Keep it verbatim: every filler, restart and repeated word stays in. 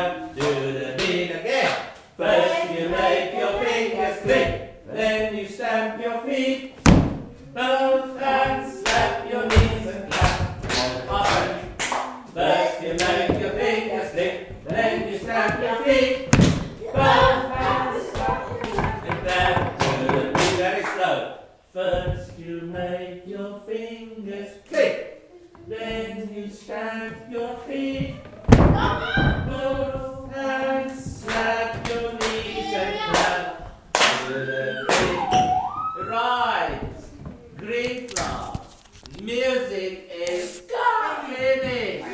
stamp to the beat again. First you make your fingers click, then you stamp your feet. Both hands slap your knees and clap on bottom. First you make your fingers click, then you stamp your feet. Both hands slap your knees and clap to the beat. Very slow. First you make your fingers click, then you stamp your feet. Both hands slap your knees and clap to the beat. Right. Great class. Music is